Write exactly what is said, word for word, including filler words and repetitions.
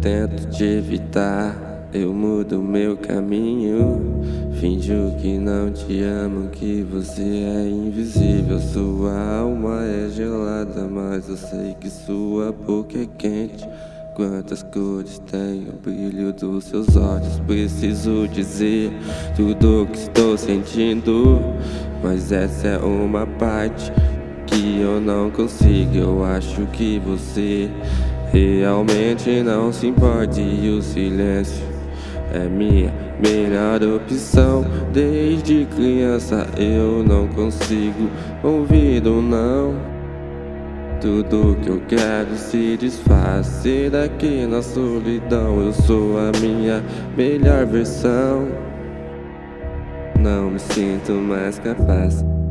tento te evitar, eu mudo meu caminho. Finjo que não te amo, que você é invisível. Sua alma é gelada, mas eu sei que sua boca é quente. Quantas cores tem o brilho dos seus olhos? Preciso dizer tudo o que estou sentindo, mas essa é uma parte que eu não consigo. Eu acho que você realmente não se importa, e o silêncio é minha melhor opção. Desde criança eu não consigo ouvir um não. Tudo que eu quero se desfaz, ser daqui na solidão. Eu sou a minha melhor versão, não me sinto mais capaz.